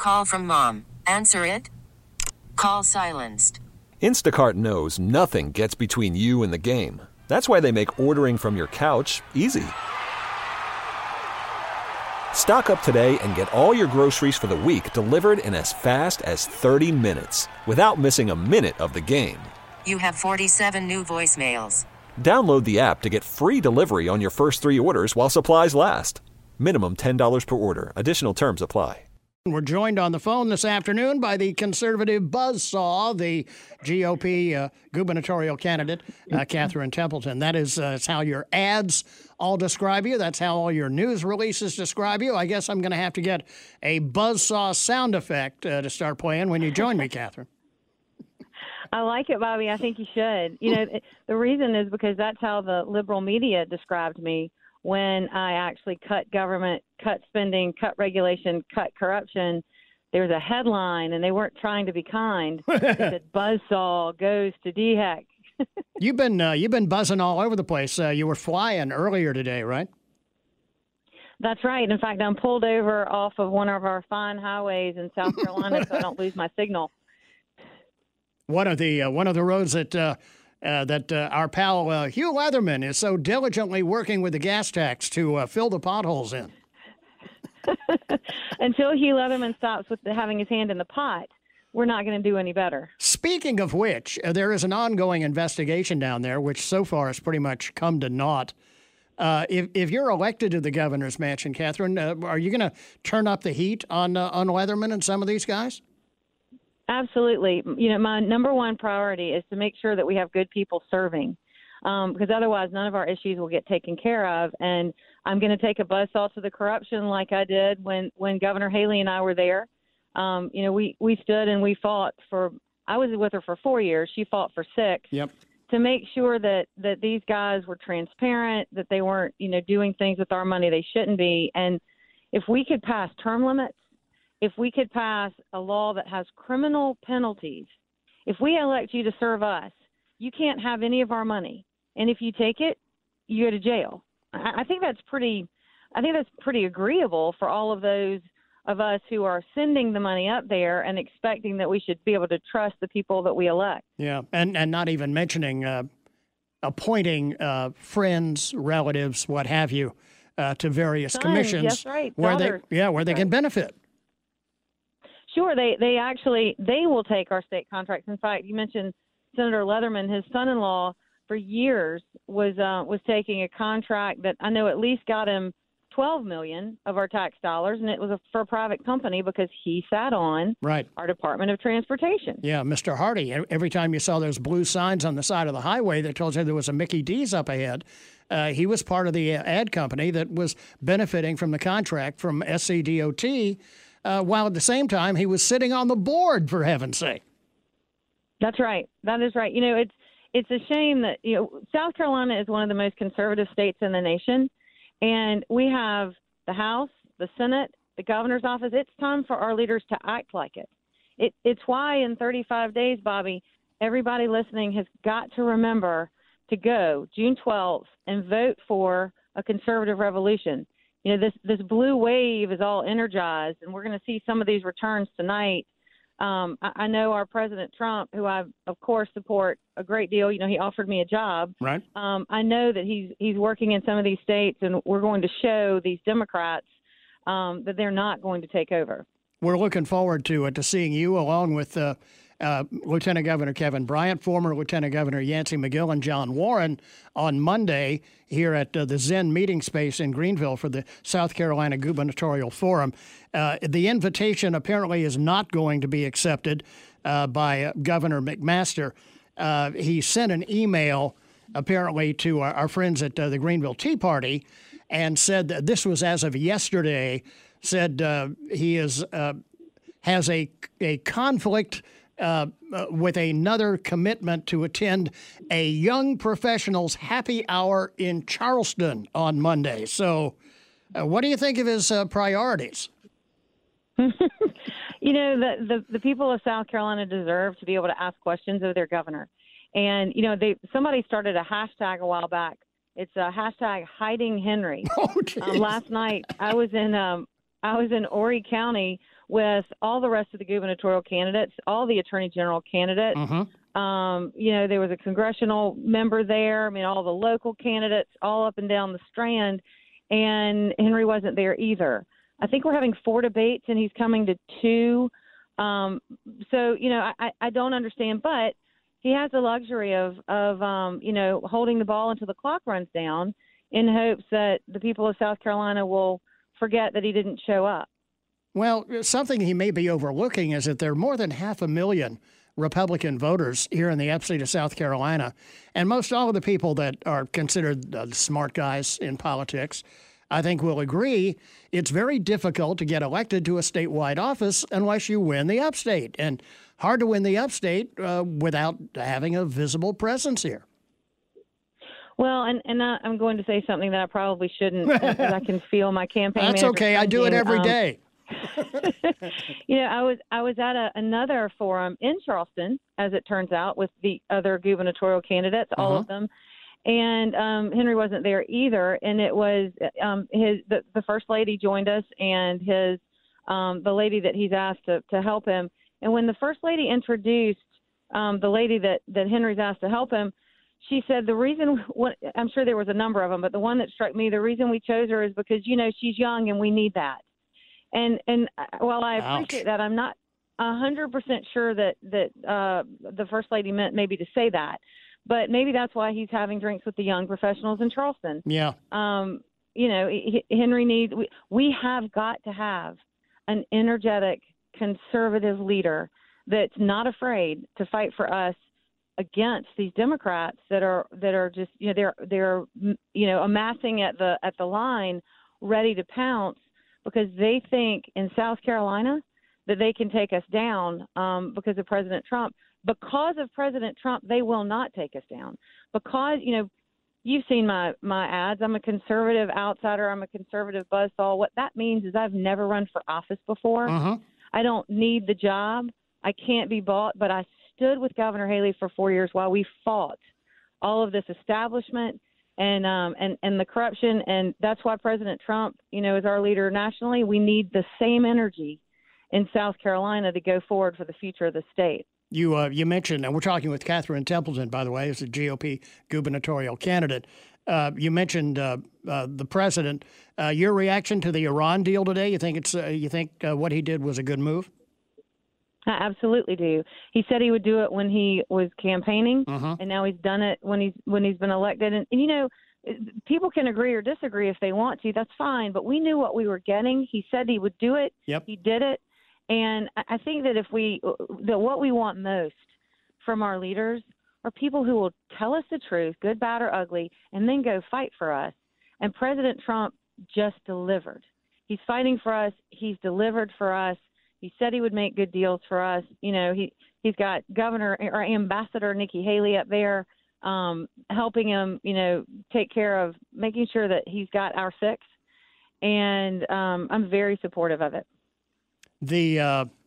Call from mom. Answer it. Call silenced. Instacart knows nothing gets between you and the game. That's why they make ordering from your couch easy. Stock up today and get all your groceries for the week delivered in as fast as 30 minutes without missing a minute of the game. You have 47 new voicemails. Download the app to get free delivery on your first 3 orders while supplies last. Minimum $10 per order. Additional terms apply. We're joined on the phone this afternoon by the conservative buzzsaw, the GOP gubernatorial candidate, Catherine Templeton. That is how your ads all describe you. That's how all your news releases describe you. I guess I'm going to have to get a buzzsaw sound effect to start playing when you join me, Catherine. I like it, Bobby. I think you should. You know, the reason is because that's how the liberal media described me when I actually cut government, cut spending, cut regulation, cut corruption. There's a headline, and they weren't trying to be kind. It said, "Buzzsaw goes to DHEC." You've been buzzing all over the place. You were flying earlier today, right? That's right. In fact, I'm pulled over off of one of our fine highways in South Carolina so I don't lose my signal. One of the roads that our pal Hugh Leatherman is so diligently working with the gas tax to fill the potholes in. Until Hugh Leatherman stops with having his hand in the pot, we're not going to do any better. Speaking of which, there is an ongoing investigation down there, which so far has pretty much come to naught. If you're elected to the governor's mansion, Catherine, are you going to turn up the heat on Leatherman and some of these guys? Absolutely. You know, my number one priority is to make sure that we have good people serving, because otherwise none of our issues will get taken care of. And I'm going to take a buzzsaw to the corruption like I did when Governor Haley and I were there. You know, we stood and we fought for – I was with her for 4 years. She fought for 6. Yep. To make sure that these guys were transparent, that they weren't, you know, doing things with our money they shouldn't be. And if we could pass term limits, if we could pass a law that has criminal penalties, if we elect you to serve us, you can't have any of our money. And if you take it, you go to jail. I think that's pretty agreeable for all of those of us who are sending the money up there and expecting that we should be able to trust the people that we elect. Yeah, and not even mentioning appointing friends, relatives, what have you, to various commissions. Yes, right. Where they can benefit. Sure, they will take our state contracts. In fact, you mentioned Senator Leatherman. His son-in-law for years was taking a contract that I know at least got him $12 million of our tax dollars, and it was for a private company because he sat on our Department of Transportation. Yeah, Mr. Hardy. Every time you saw those blue signs on the side of the highway that told you there was a Mickey D's up ahead, he was part of the ad company that was benefiting from the contract from SCDOT. While at the same time, he was sitting on the board, for heaven's sake. That's right. That is right. You know, it's a shame that, you know, South Carolina is one of the most conservative states in the nation, and we have the House, the Senate, the governor's office. It's time for our leaders to act like it. It's why in 35 days, Bobby, everybody listening has got to remember to go June 12th and vote for a conservative revolution. You know, this blue wave is all energized, and we're going to see some of these returns tonight. I know our President Trump, who I, of course, support a great deal. You know, he offered me a job. Right. I know that he's working in some of these states, and we're going to show these Democrats that they're not going to take over. We're looking forward to seeing you along with Lieutenant Governor Kevin Bryant, former Lieutenant Governor Yancey McGill, and John Warren on Monday here at the Zen meeting space in Greenville for the South Carolina Gubernatorial Forum. The invitation apparently is not going to be accepted by Governor McMaster. He sent an email apparently to our friends at the Greenville Tea Party and said that this was as of yesterday, said he has a conflict with another commitment to attend a young professionals happy hour in Charleston on Monday. So what do you think of his priorities? You know, the people of South Carolina deserve to be able to ask questions of their governor. And, you know, somebody started a hashtag a while back. It's a hashtag hiding Henry. Oh, last night I was in Horry County with all the rest of the gubernatorial candidates, all the attorney general candidates. There was a congressional member there. I mean, all the local candidates all up and down the Strand, and Henry wasn't there either. I think we're having 4 debates, and he's coming to 2. I don't understand, but he has the luxury of holding the ball until the clock runs down in hopes that the people of South Carolina will forget that he didn't show up. Well, something he may be overlooking is that there are more than 500,000 Republican voters here in the upstate of South Carolina, and most all of the people that are considered smart guys in politics, I think, will agree it's very difficult to get elected to a statewide office unless you win the upstate, and hard to win the upstate without having a visible presence here. Well, and I'm going to say something that I probably shouldn't, because I can feel my campaign. That's okay. I do it every day. I was at another forum in Charleston, as it turns out, with the other gubernatorial candidates, all of them, and Henry wasn't there either. And it was the first lady joined us, and the lady that he's asked to help him. And when the first lady introduced the lady that Henry's asked to help him, she said the reason, I'm sure there was a number of them, but the one that struck me, the reason we chose her is because, she's young and we need that. And while I appreciate that, I'm not 100% sure that the First Lady meant maybe to say that. But maybe that's why he's having drinks with the young professionals in Charleston. Yeah. Henry needs – we have got to have an energetic, conservative leader that's not afraid to fight for us against these Democrats that are just they're amassing at the line, ready to pounce, because they think in South Carolina that they can take us down because of President Trump. Because of President Trump, they will not take us down. Because you've seen my ads. I'm a conservative outsider. I'm a conservative buzzsaw. What that means is I've never run for office before. I don't need the job. I can't be bought, but I stood with Governor Haley for 4 years while we fought all of this establishment and the corruption. And that's why President Trump, is our leader nationally. We need the same energy in South Carolina to go forward for the future of the state. You mentioned, and we're talking with Catherine Templeton, by the way, as a GOP gubernatorial candidate. You mentioned the president. Your reaction to the Iran deal today? You think what he did was a good move? I absolutely do. He said he would do it when he was campaigning, and now he's done it when he's been elected. And people can agree or disagree if they want to. That's fine. But we knew what we were getting. He said he would do it. Yep. He did it. And I think that what we want most from our leaders are people who will tell us the truth, good, bad, or ugly, and then go fight for us. And President Trump just delivered. He's fighting for us. He's delivered for us. He said he would make good deals for us. He's got Governor or Ambassador Nikki Haley up there helping him, take care of making sure that he's got our fix. And I'm very supportive of it. The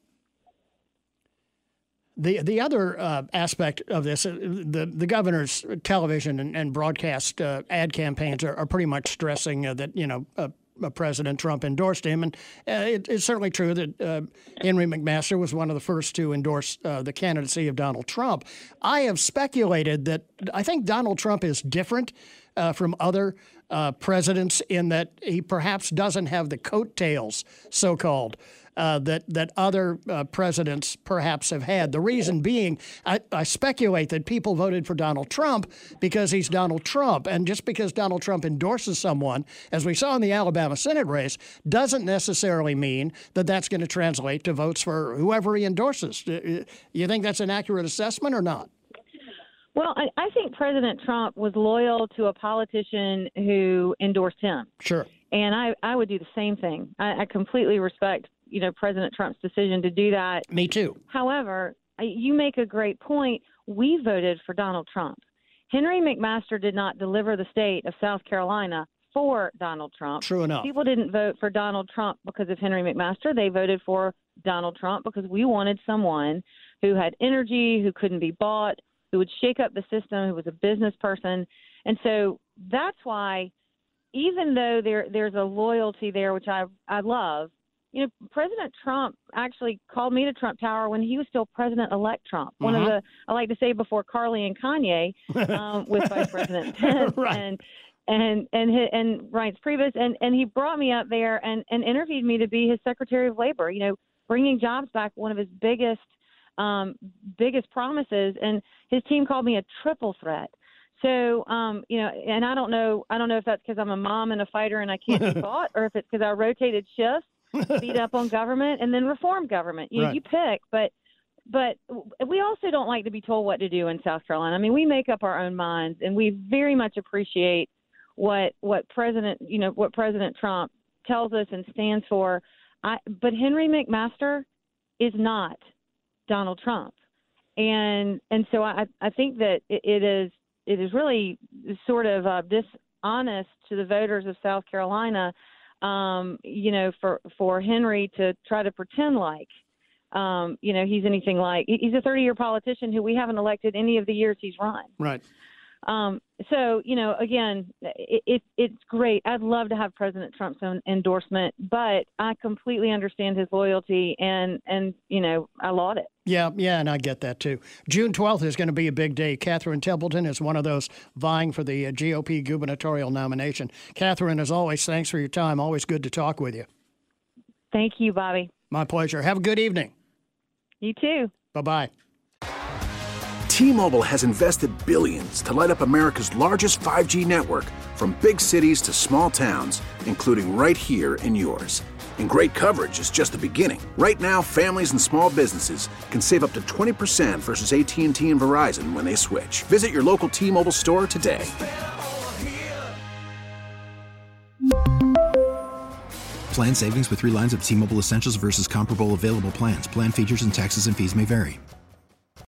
other aspect of this, the governor's television and broadcast ad campaigns are pretty much stressing that President Trump endorsed him, and it's certainly true that Henry McMaster was one of the first to endorse the candidacy of Donald Trump. I have speculated that I think Donald Trump is different from other presidents in that he perhaps doesn't have the coattails, so-called, that other presidents perhaps have had. The reason being, I speculate that people voted for Donald Trump because he's Donald Trump. And just because Donald Trump endorses someone, as we saw in the Alabama Senate race, doesn't necessarily mean that that's going to translate to votes for whoever he endorses. You think that's an accurate assessment or not? Well, I think President Trump was loyal to a politician who endorsed him. Sure. And I would do the same thing. I completely respect President Trump's decision to do that. Me too. However, you make a great point. We voted for Donald Trump. Henry McMaster did not deliver the state of South Carolina for Donald Trump. True enough. People didn't vote for Donald Trump because of Henry McMaster. They voted for Donald Trump because we wanted someone who had energy, who couldn't be bought, who would shake up the system, who was a business person. And so that's why, even though there's a loyalty there, which I love, President Trump actually called me to Trump Tower when he was still President-elect Trump. One of the, I like to say before Carly and Kanye, with Vice President Pence right. and Reince Priebus, and he brought me up there and interviewed me to be his Secretary of Labor. Bringing jobs back, one of his biggest promises, and his team called me a triple threat. So, and I don't know if that's because I'm a mom and a fighter and I can't be fought, or if it's because I rotated shifts, beat up on government, and then reform government. You pick, but we also don't like to be told what to do in South Carolina. I mean, we make up our own minds, and we very much appreciate what President Trump tells us and stands for. But Henry McMaster is not Donald Trump, and so I think that it is really sort of dishonest to the voters of South Carolina, for Henry to try to pretend like, he's anything like. He's a 30-year politician who we haven't elected any of the years he's run. Right. So, again, it's great. I'd love to have President Trump's endorsement, but I completely understand his loyalty and I laud it. Yeah, and I get that too. June 12th is going to be a big day. Catherine Templeton is one of those vying for the GOP gubernatorial nomination. Catherine, as always, thanks for your time. Always good to talk with you. Thank you, Bobby. My pleasure. Have a good evening. You too. Bye-bye. T-Mobile has invested billions to light up America's largest 5G network, from big cities to small towns, including right here in yours. And great coverage is just the beginning. Right now, families and small businesses can save up to 20% versus AT&T and Verizon when they switch. Visit your local T-Mobile store today. Plan savings with 3 lines of T-Mobile Essentials versus comparable available plans. Plan features and taxes and fees may vary.